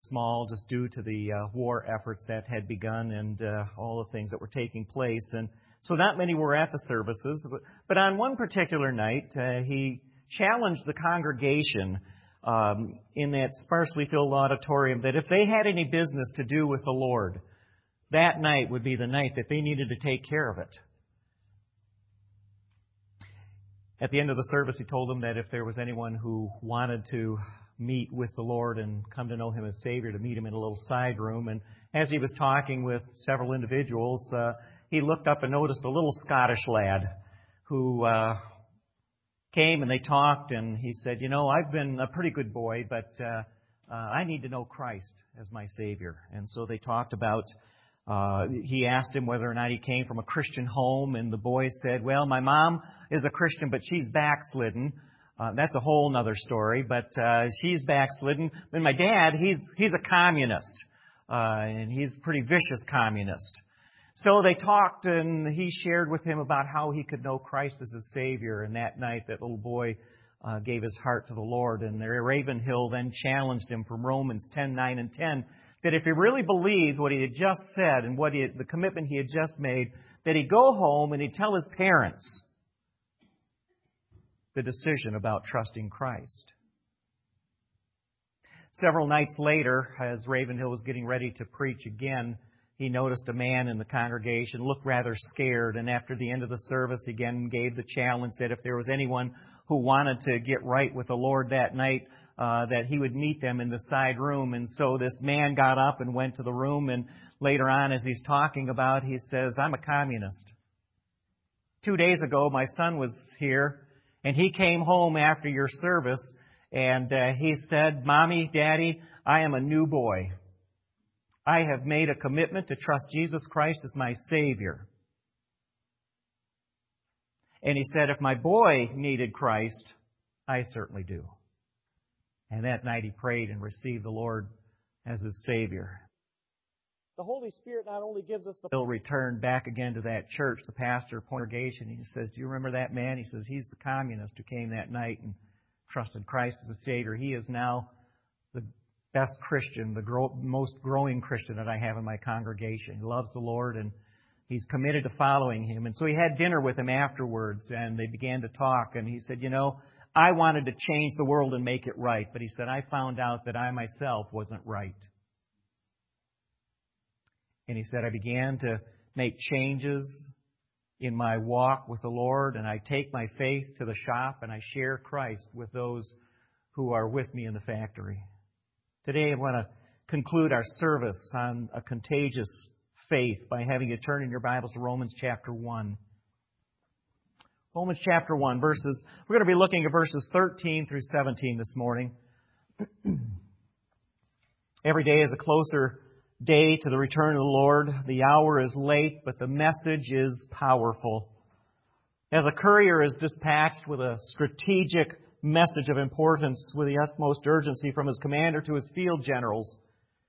small just due to the war efforts that had begun and all the things that were taking place. And so not many were at the services. But on one particular night, he challenged the congregation in that sparsely filled auditorium that if they had any business to do with the Lord, that night would be the night that they needed to take care of it. At the end of the service, he told them that if there was anyone who wanted to meet with the Lord and come to know Him as Savior, to meet Him in a little side room. And as he was talking with several individuals, he looked up and noticed a little Scottish lad who came and they talked, and he said, I've been a pretty good boy, but I need to know Christ as my Savior. And so they talked about, he asked him whether or not he came from a Christian home, and the boy said, well, my mom is a Christian, but she's backslidden. That's a whole other story, but she's backslidden. And my dad, he's a communist, and he's a pretty vicious communist. So they talked, and he shared with him about how he could know Christ as his Savior. And that night, that little boy gave his heart to the Lord. And Ravenhill then challenged him from Romans 10:9 and 10, that if he really believed what he had just said and the commitment he had just made, that he'd go home and he'd tell his parents the decision about trusting Christ. Several nights later, as Ravenhill was getting ready to preach again, he noticed a man in the congregation looked rather scared, and after the end of the service, he again gave the challenge that if there was anyone who wanted to get right with the Lord that night, that he would meet them in the side room. And so this man got up and went to the room, and later on, as he's talking about, he says, I'm a communist. 2 days ago, my son was here, and he came home after your service, and he said, Mommy, Daddy, I am a new boy. I have made a commitment to trust Jesus Christ as my Savior. And he said, if my boy needed Christ, I certainly do. And that night he prayed and received the Lord as his Savior. The Holy Spirit not only gives us He'll return back again to that church, the pastor, congregation. He says, do you remember that man? He says, he's the communist who came that night and trusted Christ as a Savior. He is now the best Christian, the most growing Christian that I have in my congregation. He loves the Lord and he's committed to following Him. And so he had dinner with him afterwards, and they began to talk. And he said, I wanted to change the world and make it right. But he said, I found out that I myself wasn't right. And he said, I began to make changes in my walk with the Lord, and I take my faith to the shop, and I share Christ with those who are with me in the factory. Today I want to conclude our service on a contagious faith by having you turn in your Bibles to Romans chapter 1. Romans chapter 1, we're going to be looking at verses 13 through 17 this morning. Every day is a closer day to the return of the Lord. The hour is late, but the message is powerful. As a courier is dispatched with a strategic message of importance with the utmost urgency from his commander to his field generals,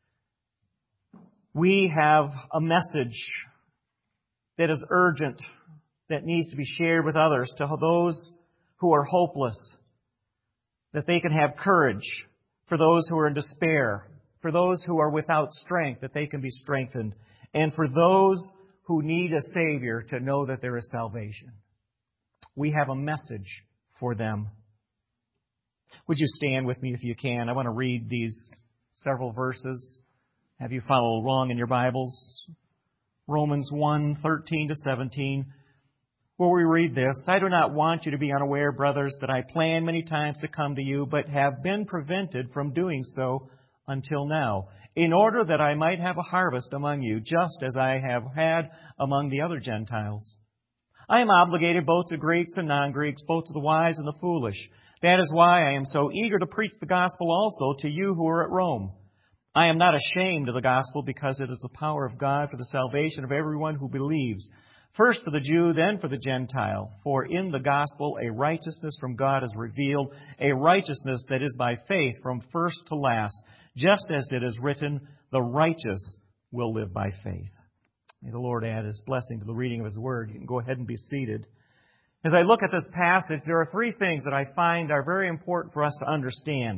we have a message that is urgent, that needs to be shared with others, to those who are hopeless, that they can have courage, for those who are in despair, for those who are without strength, that they can be strengthened, and for those who need a Savior to know that there is salvation. We have a message for them. Would you stand with me if you can? I want to read these several verses. Have you follow along in your Bibles? Romans 1, 13 to 17. Where we read this, I do not want you to be unaware, brothers, that I planned many times to come to you, but have been prevented from doing so until now, in order that I might have a harvest among you, just as I have had among the other Gentiles. I am obligated both to Greeks and non-Greeks, both to the wise and the foolish. That is why I am so eager to preach the gospel also to you who are at Rome. I am not ashamed of the gospel, because it is the power of God for the salvation of everyone who believes, first for the Jew, then for the Gentile. For in the gospel a righteousness from God is revealed, a righteousness that is by faith from first to last, just as it is written, the righteous will live by faith. May the Lord add His blessing to the reading of His Word. You can go ahead and be seated. As I look at this passage, there are three things that I find are very important for us to understand.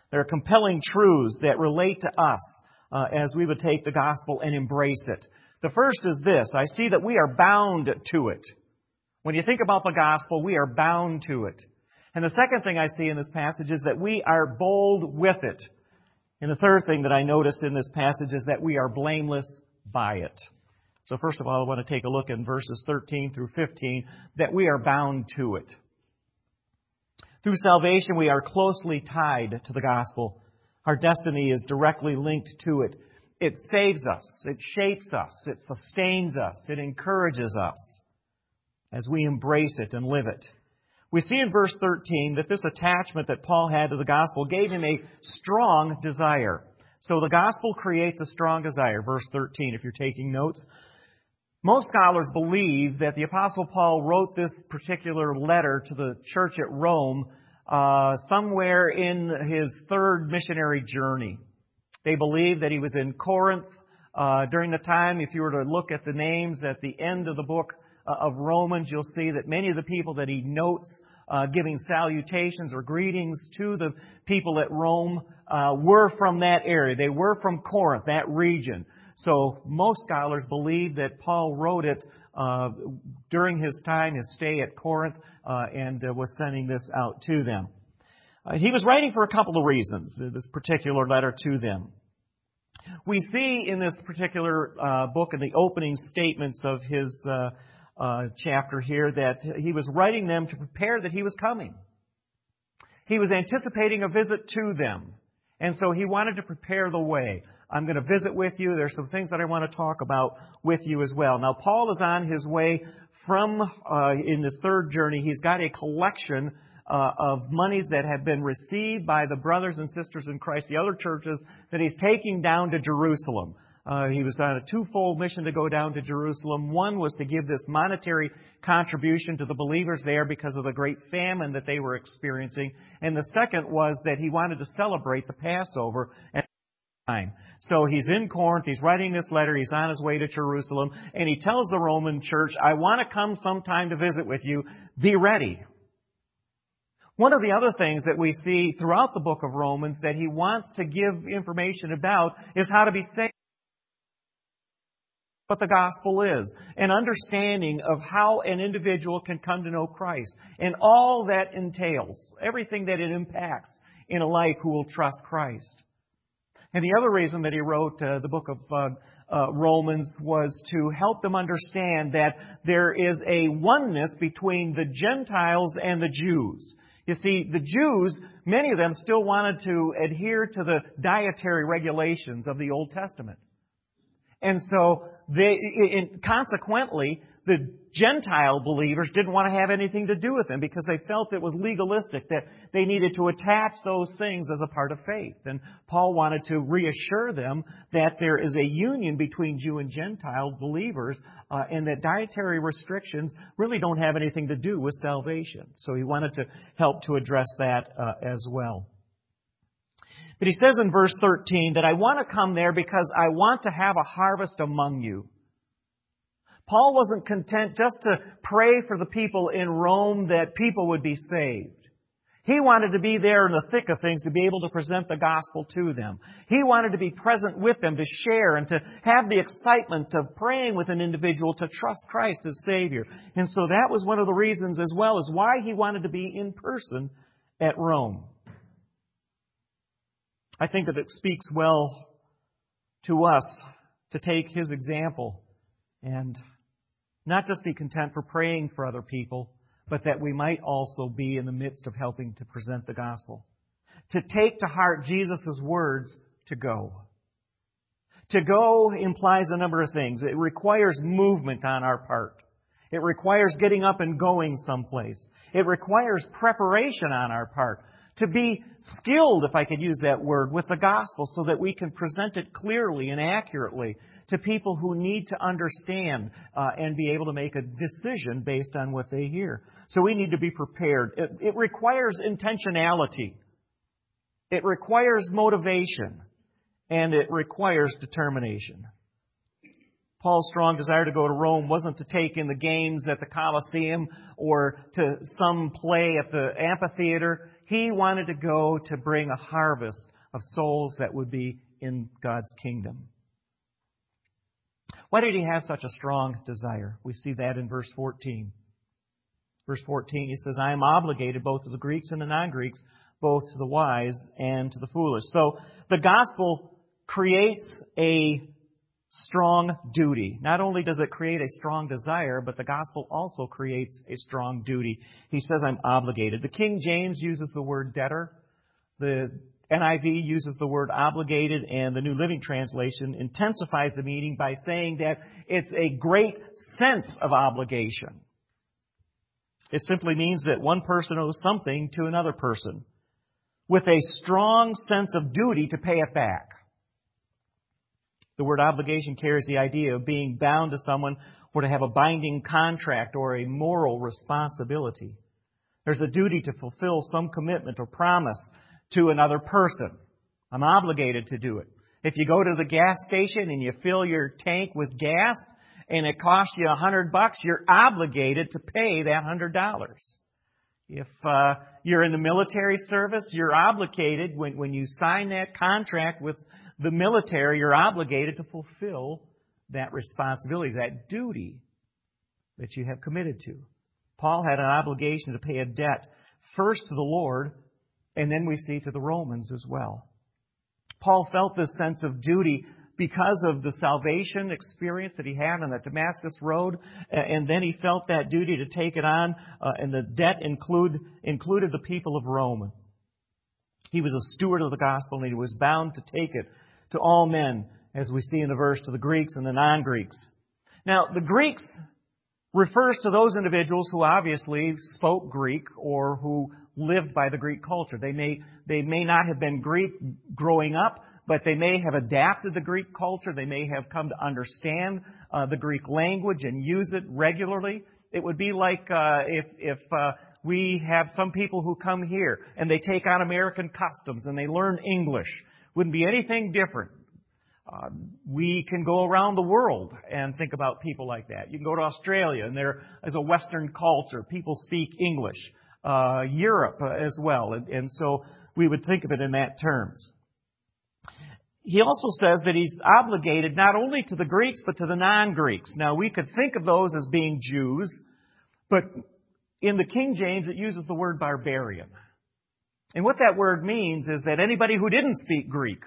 There are compelling truths that relate to us as we would take the gospel and embrace it. The first is this: I see that we are bound to it. When you think about the gospel, we are bound to it. And the second thing I see in this passage is that we are bold with it. And the third thing that I notice in this passage is that we are blameless by it. So first of all, I want to take a look in verses 13 through 15, that we are bound to it. Through salvation, we are closely tied to the gospel. Our destiny is directly linked to it. It saves us. It shapes us. It sustains us. It encourages us as we embrace it and live it. We see in verse 13 that this attachment that Paul had to the gospel gave him a strong desire. So the gospel creates a strong desire. Verse 13, if you're taking notes. Most scholars believe that the Apostle Paul wrote this particular letter to the church at Rome somewhere in his third missionary journey. They believe that he was in Corinth during the time. If you were to look at the names at the end of the book of Romans, you'll see that many of the people that he notes giving salutations or greetings to the people at Rome were from that area. They were from Corinth, that region. So most scholars believe that Paul wrote it during his time, his stay at Corinth, and was sending this out to them. He was writing for a couple of reasons, this particular letter to them. We see in this particular book, in the opening statements of his chapter here, that he was writing them to prepare that he was coming. He was anticipating a visit to them. And so he wanted to prepare the way. I'm going to visit with you. There's some things that I want to talk about with you as well. Now, Paul is on his way from, in this third journey, he's got a collection of monies that have been received by the brothers and sisters in Christ, the other churches, that he's taking down to Jerusalem. He was on a twofold mission to go down to Jerusalem. One was to give this monetary contribution to the believers there because of the great famine that they were experiencing. And the second was that he wanted to celebrate the Passover at the time. So he's in Corinth, he's writing this letter, he's on his way to Jerusalem, and he tells the Roman church, I want to come sometime to visit with you. Be ready. One of the other things that we see throughout the book of Romans that he wants to give information about is how to be saved. What the gospel is, an understanding of how an individual can come to know Christ, and all that entails, everything that it impacts in a life who will trust Christ. And the other reason that he wrote the book of Romans was to help them understand that there is a oneness between the Gentiles and the Jews. You see, the Jews, many of them still wanted to adhere to the dietary regulations of the Old Testament. And so, consequently, the Gentile believers didn't want to have anything to do with them because they felt it was legalistic, that they needed to attach those things as a part of faith. And Paul wanted to reassure them that there is a union between Jew and Gentile believers, and that dietary restrictions really don't have anything to do with salvation. So he wanted to help to address that as well. But he says in verse 13 that I want to come there because I want to have a harvest among you. Paul wasn't content just to pray for the people in Rome that people would be saved. He wanted to be there in the thick of things to be able to present the gospel to them. He wanted to be present with them, to share and to have the excitement of praying with an individual to trust Christ as Savior. And so that was one of the reasons as well as why he wanted to be in person at Rome. I think that it speaks well to us to take his example and not just be content for praying for other people, but that we might also be in the midst of helping to present the gospel. To take to heart Jesus' words, to go. To go implies a number of things. It requires movement on our part. It requires getting up and going someplace. It requires preparation on our part. To be skilled, if I could use that word, with the gospel so that we can present it clearly and accurately to people who need to understand and be able to make a decision based on what they hear. So we need to be prepared. It requires intentionality. It requires motivation. And it requires determination. Paul's strong desire to go to Rome wasn't to take in the games at the Colosseum or to some play at the amphitheater. He wanted to go to bring a harvest of souls that would be in God's kingdom. Why did he have such a strong desire? We see that in verse 14. Verse 14, he says, I am obligated both to the Greeks and the non-Greeks, both to the wise and to the foolish. So the gospel creates a strong duty. Not only does it create a strong desire, but the gospel also creates a strong duty. He says, I'm obligated. The King James uses the word debtor. The NIV uses the word obligated, and the New Living Translation intensifies the meaning by saying that it's a great sense of obligation. It simply means that one person owes something to another person with a strong sense of duty to pay it back. The word obligation carries the idea of being bound to someone or to have a binding contract or a moral responsibility. There's a duty to fulfill some commitment or promise to another person. I'm obligated to do it. If you go to the gas station and you fill your tank with gas and it costs you $100, you're obligated to pay that $100. If you're in the military service, you're obligated, when you sign that contract with the military, you're obligated to fulfill that responsibility, that duty that you have committed to. Paul had an obligation to pay a debt first to the Lord, and then we see to the Romans as well. Paul felt this sense of duty because of the salvation experience that he had on the Damascus Road, and then he felt that duty to take it on, and the debt included the people of Rome. He was a steward of the gospel, and he was bound to take it to all men, as we see in the verse, to the Greeks and the non-Greeks. Now, the Greeks refers to those individuals who obviously spoke Greek or who lived by the Greek culture. They may not have been Greek growing up, but they may have adapted the Greek culture. They may have come to understand the Greek language and use it regularly. It would be like if we have some people who come here and they take on American customs and they learn English. Wouldn't be anything different. We can go around the world and think about people like that. You can go to Australia, and there is a Western culture. People speak English. Europe as well. And so we would think of it in that terms. He also says that he's obligated not only to the Greeks, but to the non-Greeks. Now, we could think of those as being Jews, but in the King James, it uses the word barbarian. And what that word means is that anybody who didn't speak Greek.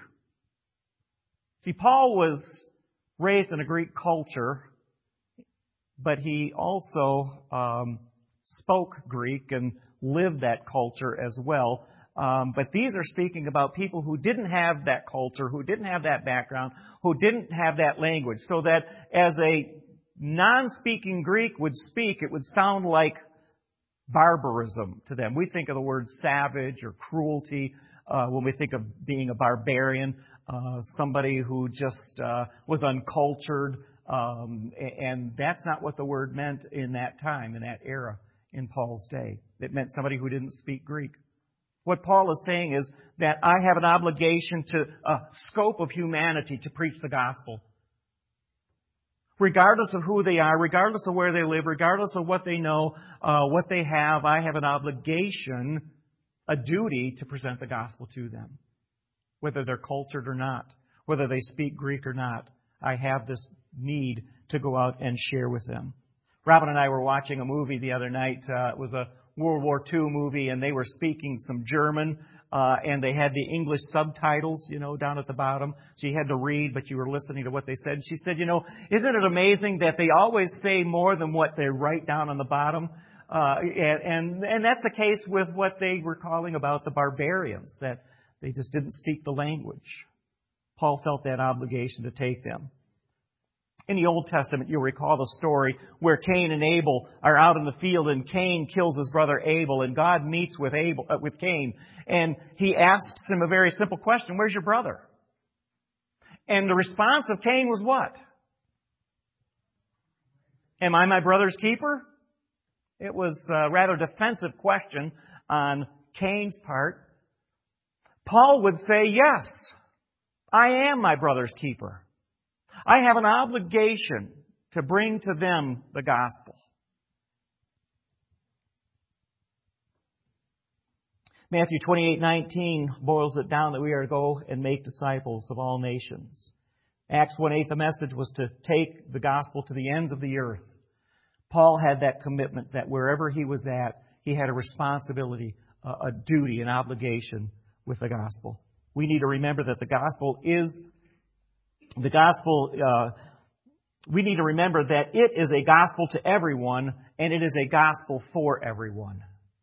See, Paul was raised in a Greek culture, but he also spoke Greek and lived that culture as well. But these are speaking about people who didn't have that culture, who didn't have that background, who didn't have that language. So that as a non-speaking Greek would speak, it would sound like barbarism to them. We think of the word savage or cruelty when we think of being a barbarian, somebody who just was uncultured. And that's not what the word meant in that time, in that era, in Paul's day. It meant somebody who didn't speak Greek. What Paul is saying is that I have an obligation to a scope of humanity to preach the gospel. Regardless of who they are, regardless of where they live, regardless of what they know, what they have, I have an obligation, a duty to present the gospel to them. Whether they're cultured or not, whether they speak Greek or not, I have this need to go out and share with them. Robin and I were watching a movie the other night. It was a World War II movie, and they were speaking some German, and they had the English subtitles, down at the bottom. So you had to read, but you were listening to what they said. And she said, isn't it amazing that they always say more than what they write down on the bottom? And that's the case with what they were calling about the barbarians, that they just didn't speak the language. Paul felt that obligation to take them. In the Old Testament, you'll recall the story where Cain and Abel are out in the field, and Cain kills his brother Abel, and God meets with Cain, and he asks him a very simple question: where's your brother? And the response of Cain was what? Am I my brother's keeper? It was a rather defensive question on Cain's part. Paul would say, yes, I am my brother's keeper. I have an obligation to bring to them the gospel. Matthew 28:19 boils it down that we are to go and make disciples of all nations. Acts 1:8, the message was to take the gospel to the ends of the earth. Paul had that commitment that wherever he was at, he had a responsibility, a duty, an obligation with the gospel. We need to remember that we need to remember that it is a gospel to everyone, and it is a gospel for everyone.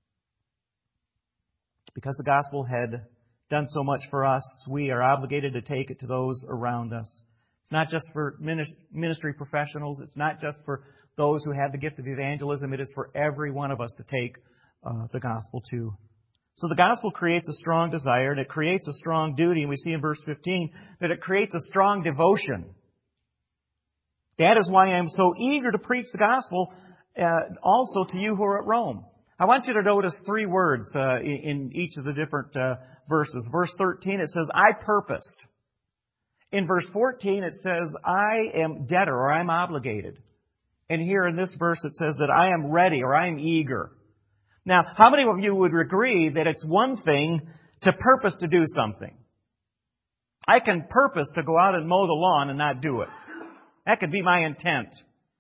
Because the gospel had done so much for us, we are obligated to take it to those around us. It's not just for ministry professionals. It's not just for those who have the gift of evangelism. It is for every one of us to take the gospel to. So the gospel creates a strong desire, and it creates a strong duty. And we see in verse 15 that it creates a strong devotion. That is why I am so eager to preach the gospel also to you who are at Rome. I want you to notice three words in each of the different verses. Verse 13, it says, I purposed. In verse 14, it says, I am debtor, or I'm obligated. And here in this verse, it says that I am ready, or I am eager. Now, how many of you would agree that it's one thing to purpose to do something? I can purpose to go out and mow the lawn and not do it. That could be my intent.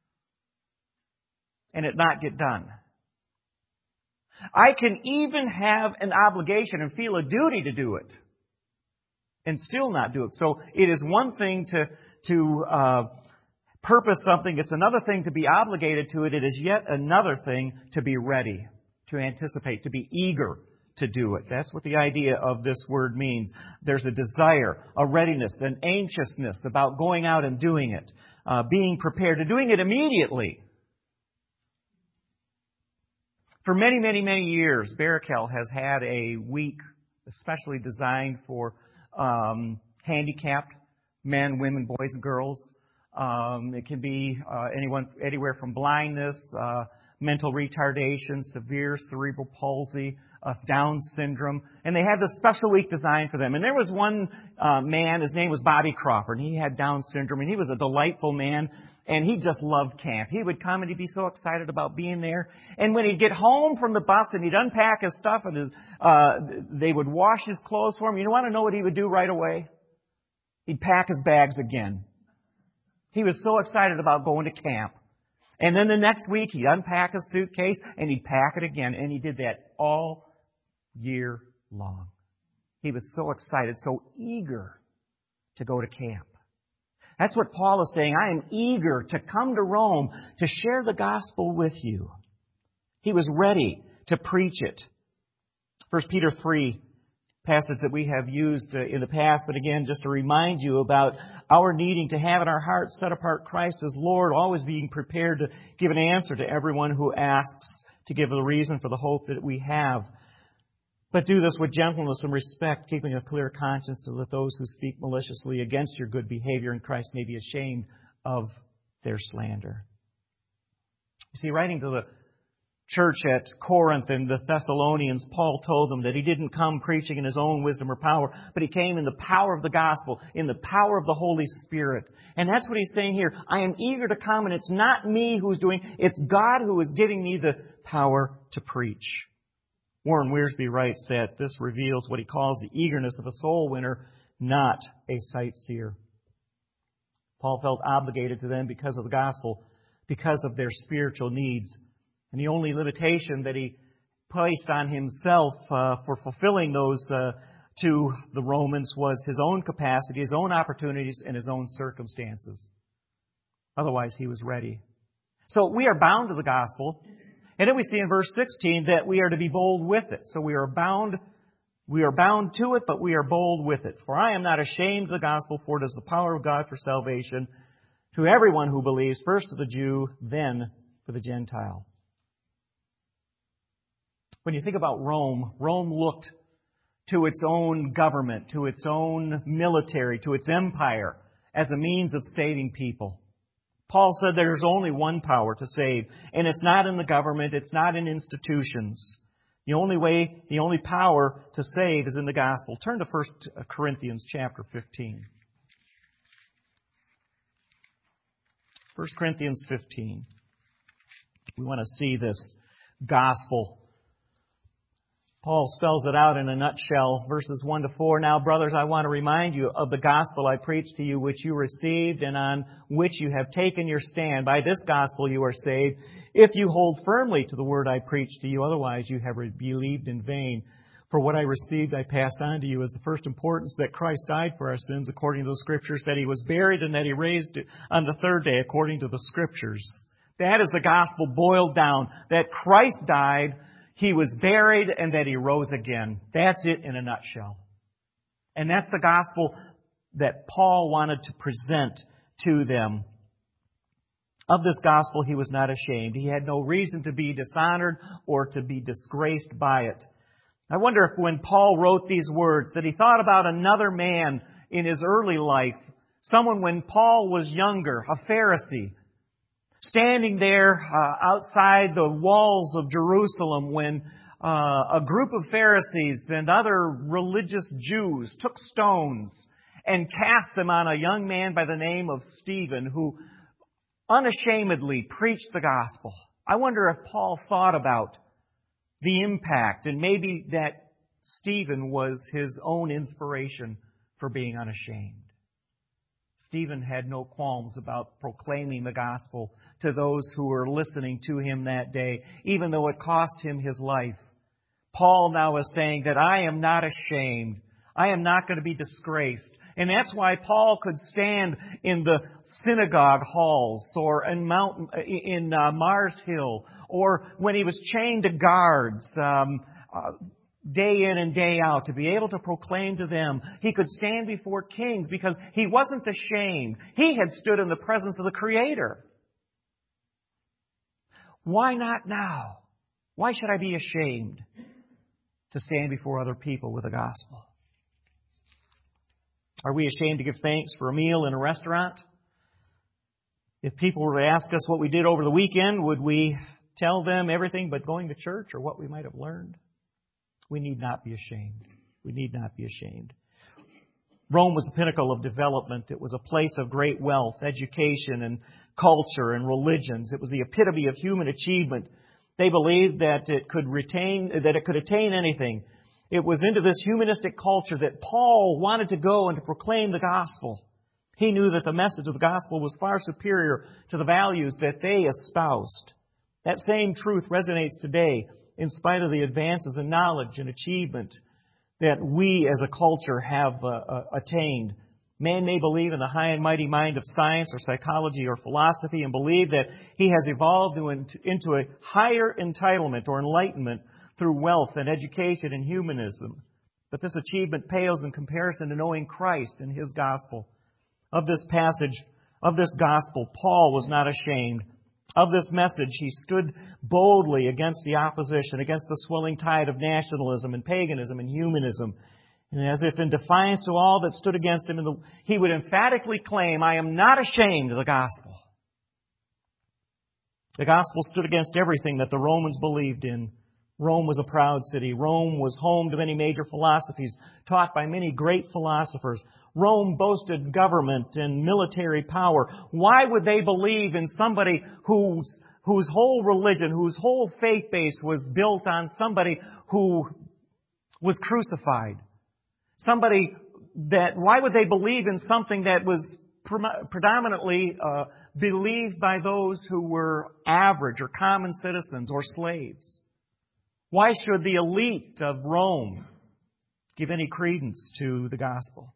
And it not get done. I can even have an obligation and feel a duty to do it and still not do it. So it is one thing to purpose something. It's another thing to be obligated to it. It is yet another thing to be ready, to anticipate, to be eager to do it. That's what the idea of this word means. There's a desire, a readiness, an anxiousness about going out and doing it, being prepared, to doing it immediately. For many, many, many years, Barakel has had a week especially designed for handicapped men, women, boys, and girls. It can be anywhere from blindness, mental retardation, severe cerebral palsy, Down syndrome. And they had this special week designed for them. And there was one man, his name was Bobby Crawford, and he had Down syndrome, and he was a delightful man. And he just loved camp. He would come and he'd be so excited about being there. And when he'd get home from the bus and he'd unpack his stuff and they would wash his clothes for him, you want to know what he would do right away? He'd pack his bags again. He was so excited about going to camp. And then the next week he'd unpack his suitcase and he'd pack it again. And he did that all year long. He was so excited, so eager to go to camp. That's what Paul is saying. I am eager to come to Rome to share the gospel with you. He was ready to preach it. 1 Peter 3, passage that we have used in the past, but again, just to remind you about our needing to have in our hearts set apart Christ as Lord, always being prepared to give an answer to everyone who asks, to give a reason for the hope that we have. But do this with gentleness and respect, keeping a clear conscience so that those who speak maliciously against your good behavior in Christ may be ashamed of their slander. You see, writing to the church at Corinth and the Thessalonians, Paul told them that he didn't come preaching in his own wisdom or power, but he came in the power of the gospel, in the power of the Holy Spirit. And that's what he's saying here. I am eager to come, and it's not me who's doing it. It's God who is giving me the power to preach. Warren Wiersbe writes that this reveals what he calls the eagerness of a soul winner, not a sightseer. Paul felt obligated to them because of the gospel, because of their spiritual needs. And the only limitation that he placed on himself for fulfilling those to the Romans was his own capacity, his own opportunities, and his own circumstances. Otherwise, he was ready. So we are bound to the gospel. And then we see in verse 16 that we are to be bold with it. So we are bound to it, but we are bold with it. For I am not ashamed of the gospel, for it is the power of God for salvation to everyone who believes, first to the Jew, then for the Gentile. When you think about Rome, Rome looked to its own government, to its own military, to its empire as a means of saving people. Paul said there's only one power to save, and it's not in the government, it's not in institutions. The only power to save is in the gospel. Turn to 1 Corinthians chapter 15. 1 Corinthians 15. We want to see this gospel. Paul spells it out in a nutshell, verses 1 to 4. Now, brothers, I want to remind you of the gospel I preached to you, which you received and on which you have taken your stand. By this gospel you are saved, if you hold firmly to the word I preached to you. Otherwise you have believed in vain. For what I received I passed on to you as the first importance, that Christ died for our sins according to the Scriptures, that He was buried, and that He raised on the third day according to the Scriptures. That is the gospel boiled down. That Christ died, He was buried, and that He rose again. That's it in a nutshell. And that's the gospel that Paul wanted to present to them. Of this gospel he was not ashamed. He had no reason to be dishonored or to be disgraced by it. I wonder if when Paul wrote these words that he thought about another man in his early life, someone when Paul was younger, a Pharisee, standing there outside the walls of Jerusalem when a group of Pharisees and other religious Jews took stones and cast them on a young man by the name of Stephen, who unashamedly preached the gospel. I wonder if Paul thought about the impact, and maybe that Stephen was his own inspiration for being unashamed. Stephen had no qualms about proclaiming the gospel to those who were listening to him that day, even though it cost him his life. Paul now is saying that I am not ashamed. I am not going to be disgraced. And that's why Paul could stand in the synagogue halls or in Mars Hill, or when he was chained to guards day in and day out, to be able to proclaim to them. He could stand before kings because he wasn't ashamed. He had stood in the presence of the Creator. Why not now? Why should I be ashamed to stand before other people with the gospel? Are we ashamed to give thanks for a meal in a restaurant? If people were to ask us what we did over the weekend, would we tell them everything but going to church or what we might have learned? We need not be ashamed. We need not be ashamed. Rome was the pinnacle of development. It was a place of great wealth, education, and culture and religions. It was the epitome of human achievement. They believed that it could attain anything. It was into this humanistic culture that Paul wanted to go and to proclaim the gospel. He knew that the message of the gospel was far superior to the values that they espoused. That same truth resonates today in spite of the advances in knowledge and achievement that we as a culture have attained. Man may believe in the high and mighty mind of science or psychology or philosophy and believe that he has evolved into a higher entitlement or enlightenment through wealth and education and humanism. But this achievement pales in comparison to knowing Christ and His gospel. Of this passage, of this gospel, Paul was not ashamed. Of this message, he stood boldly against the opposition, against the swelling tide of nationalism and paganism and humanism. And as if in defiance to all that stood against him, he would emphatically claim, I am not ashamed of the gospel. The gospel stood against everything that the Romans believed in. Rome was a proud city. Rome was home to many major philosophies taught by many great philosophers. Rome boasted government and military power. Why would they believe in somebody whose whole religion, whose whole faith base was built on somebody who was crucified? Why would they believe in something that was predominantly believed by those who were average or common citizens or slaves? Why should the elite of Rome give any credence to the gospel?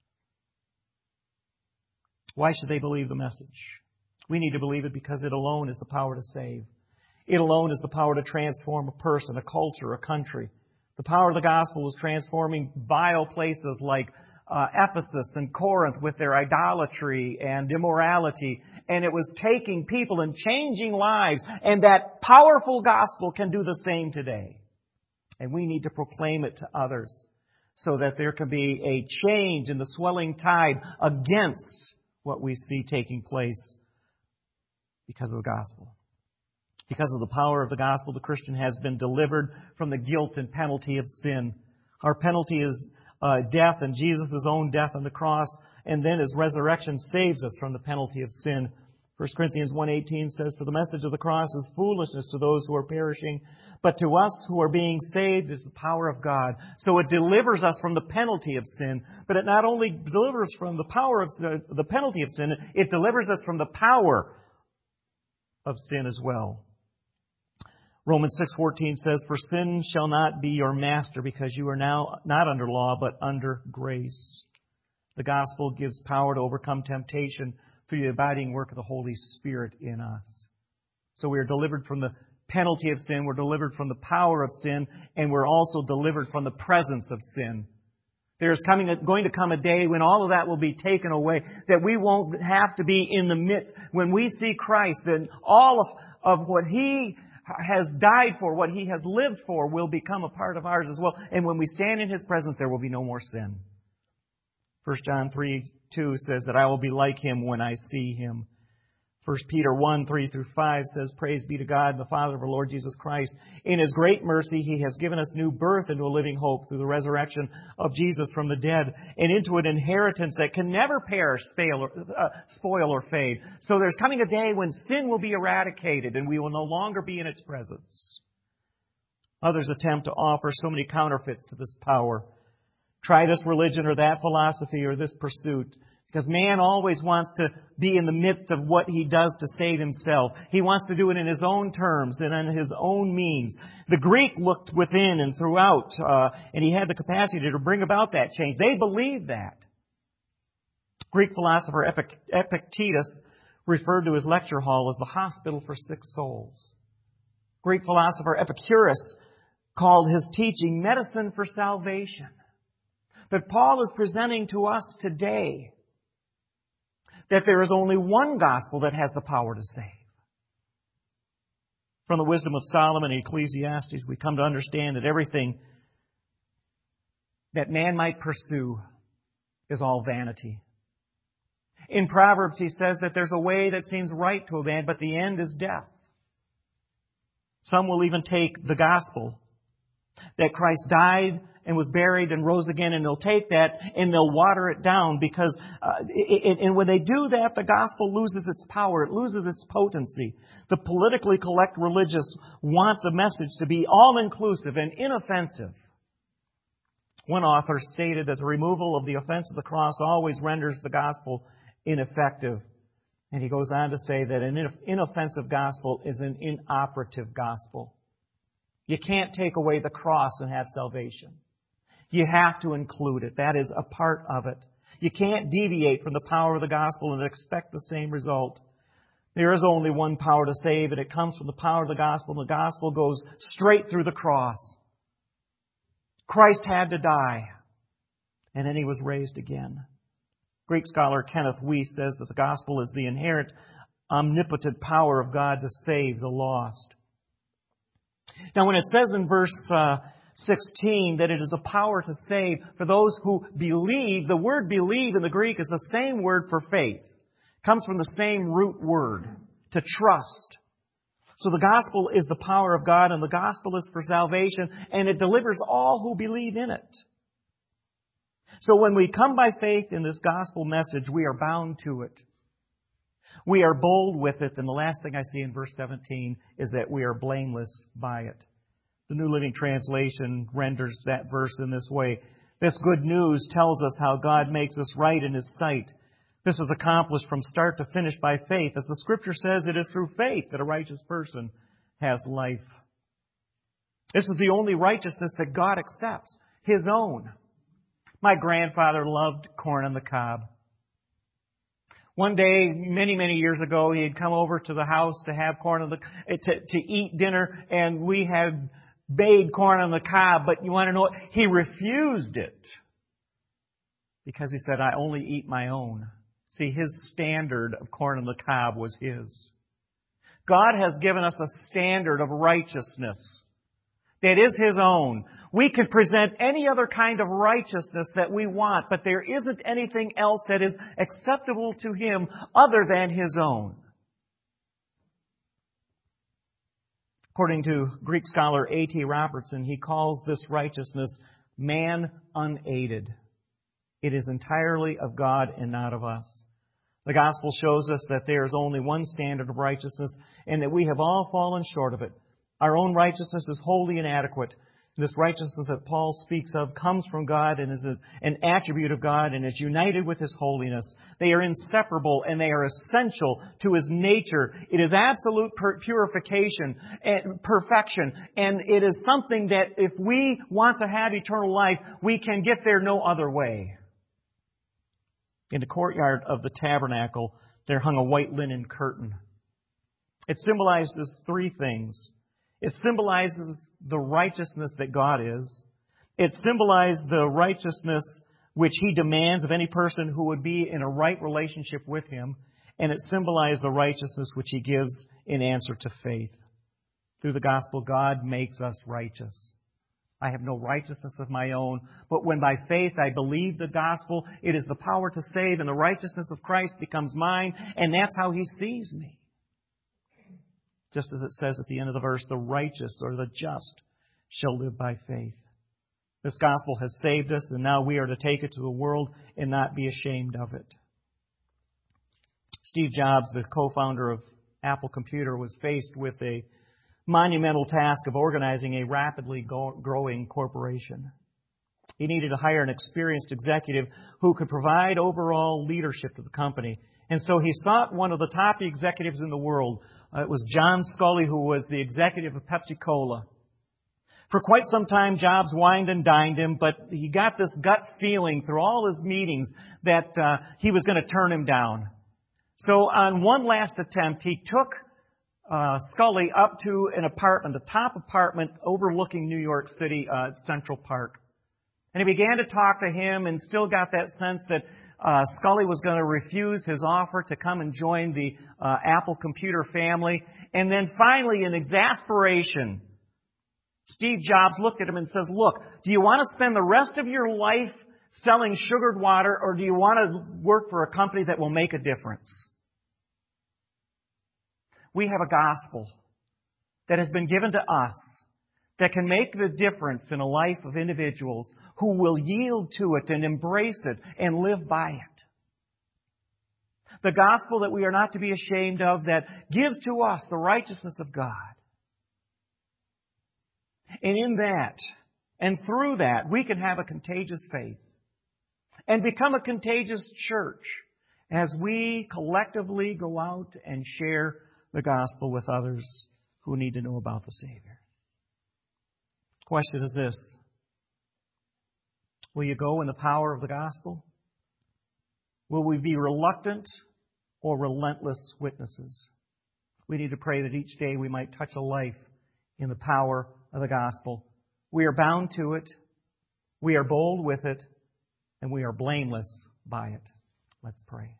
Why should they believe the message? We need to believe it because it alone is the power to save. It alone is the power to transform a person, a culture, a country. The power of the gospel is transforming vile places like Ephesus and Corinth with their idolatry and immorality. And it was taking people and changing lives. And that powerful gospel can do the same today. And we need to proclaim it to others so that there can be a change in the swelling tide against what we see taking place because of the gospel. Because of the power of the gospel, the Christian has been delivered from the guilt and penalty of sin. Our penalty is death, and Jesus' own death on the cross, and then His resurrection saves us from the penalty of sin. 1 Corinthians 1:18 says, "For the message of the cross is foolishness to those who are perishing, but to us who are being saved is the power of God." So it delivers us from the penalty of sin, but it not only delivers from the power of the penalty of sin, it delivers us from the power of sin as well. Romans 6:14 says, "For sin shall not be your master, because you are now not under law, but under grace." The gospel gives power to overcome temptation through the abiding work of the Holy Spirit in us. So we are delivered from the penalty of sin, we're delivered from the power of sin, and we're also delivered from the presence of sin. There's going to come a day when all of that will be taken away, that we won't have to be in the midst. When we see Christ, then all of what He has died for, what He has lived for, will become a part of ours as well. And when we stand in His presence, there will be no more sin. 1 John 3:2 says that I will be like Him when I see Him. 1 Peter 1:3-5 says, "Praise be to God, the Father of our Lord Jesus Christ. In His great mercy, He has given us new birth into a living hope through the resurrection of Jesus from the dead, and into an inheritance that can never perish, spoil, or fade." So there's coming a day when sin will be eradicated and we will no longer be in its presence. Others attempt to offer so many counterfeits to this power. Try this religion or that philosophy or this pursuit. Because man always wants to be in the midst of what he does to save himself. He wants to do it in his own terms and on his own means. The Greek looked within and throughout, and he had the capacity to bring about that change. They believed that. Greek philosopher Epictetus referred to his lecture hall as the hospital for sick souls. Greek philosopher Epicurus called his teaching medicine for salvation. But Paul is presenting to us today that there is only one gospel that has the power to save. From the wisdom of Solomon and Ecclesiastes, we come to understand that everything that man might pursue is all vanity. In Proverbs, he says that there's a way that seems right to a man, but the end is death. Some will even take the gospel that Christ died and was buried and rose again, and they'll take that and they'll water it down because, and when they do that, the gospel loses its power, it loses its potency. The politically correct religious want the message to be all-inclusive and inoffensive. One author stated that the removal of the offense of the cross always renders the gospel ineffective. And he goes on to say that an inoffensive gospel is an inoperative gospel. You can't take away the cross and have salvation. You have to include it. That is a part of it. You can't deviate from the power of the gospel and expect the same result. There is only one power to save, and it comes from the power of the gospel, and the gospel goes straight through the cross. Christ had to die, and then He was raised again. Greek scholar Kenneth Wuest says that the gospel is the inherent, omnipotent power of God to save the lost. Now, when it says in verse 16 that it is a power to save for those who believe, the word believe in the Greek is the same word for faith. It comes from the same root word, to trust. So the gospel is the power of God, and the gospel is for salvation, and it delivers all who believe in it. So when we come by faith in this gospel message, we are bound to it. We are bold with it, and the last thing I see in verse 17 is that we are blameless by it. The New Living Translation renders that verse in this way. This good news tells us how God makes us right in His sight. This is accomplished from start to finish by faith. As the Scripture says, it is through faith that a righteous person has life. This is the only righteousness that God accepts, His own. My grandfather loved corn on the cob. One day, many, many years ago, he had come over to the house to have corn on to eat dinner, and we had made corn on the cob. But you want to know what? He refused it because he said, "I only eat my own." See, his standard of corn on the cob was his. God has given us a standard of righteousness that is His own. We can present any other kind of righteousness that we want, but there isn't anything else that is acceptable to Him other than His own. According to Greek scholar A.T. Robertson, he calls this righteousness man unaided. It is entirely of God and not of us. The gospel shows us that there is only one standard of righteousness and that we have all fallen short of it. Our own righteousness is wholly inadequate. This righteousness that Paul speaks of comes from God and is an attribute of God and is united with His holiness. They are inseparable and they are essential to His nature. It is absolute purification and perfection. And it is something that if we want to have eternal life, we can get there no other way. In the courtyard of the tabernacle, there hung a white linen curtain. It symbolizes three things. It symbolizes the righteousness that God is. It symbolizes the righteousness which He demands of any person who would be in a right relationship with Him. And it symbolizes the righteousness which He gives in answer to faith. Through the gospel, God makes us righteous. I have no righteousness of my own, but when by faith I believe the gospel, it is the power to save, and the righteousness of Christ becomes mine, and that's how He sees me. Just as it says at the end of the verse, the righteous or the just shall live by faith. This gospel has saved us, and now we are to take it to the world and not be ashamed of it. Steve Jobs, the co-founder of Apple Computer, was faced with a monumental task of organizing a rapidly growing corporation. He needed to hire an experienced executive who could provide overall leadership to the company. And so he sought one of the top executives in the world. It was John Sculley, who was the executive of Pepsi-Cola. For quite some time, Jobs wined and dined him, but he got this gut feeling through all his meetings that he was going to turn him down. So on one last attempt, he took Sculley up to an apartment, a top apartment overlooking New York City, Central Park. And he began to talk to him and still got that sense that Sculley was going to refuse his offer to come and join the Apple Computer family. And then finally, in exasperation, Steve Jobs looked at him and says, "Look, do you want to spend the rest of your life selling sugared water, or do you want to work for a company that will make a difference?" We have a gospel that has been given to us that can make the difference in a life of individuals who will yield to it and embrace it and live by it. The gospel that we are not to be ashamed of, that gives to us the righteousness of God. And in that, and through that, we can have a contagious faith and become a contagious church as we collectively go out and share the gospel with others who need to know about the Savior. Question is this: will you go in the power of the gospel? Will we be reluctant or relentless witnesses? We need to pray that each day we might touch a life in the power of the gospel. We are bound to it, we are bold with it, and we are blameless by it. Let's pray.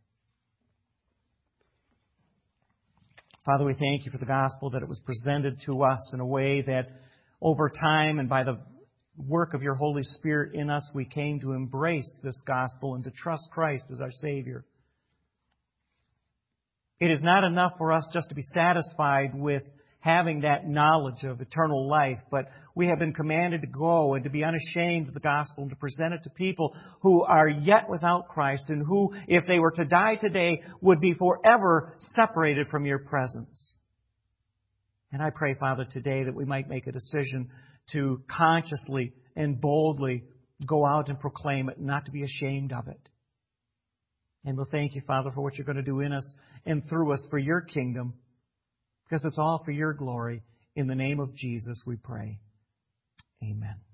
Father, we thank You for the gospel, that it was presented to us in a way that over time and by the work of Your Holy Spirit in us, we came to embrace this gospel and to trust Christ as our Savior. It is not enough for us just to be satisfied with having that knowledge of eternal life, but we have been commanded to go and to be unashamed of the gospel and to present it to people who are yet without Christ and who, if they were to die today, would be forever separated from Your presence. And I pray, Father, today that we might make a decision to consciously and boldly go out and proclaim it, not to be ashamed of it. And we'll thank You, Father, for what You're going to do in us and through us for Your kingdom, because it's all for Your glory. In the name of Jesus we pray. Amen.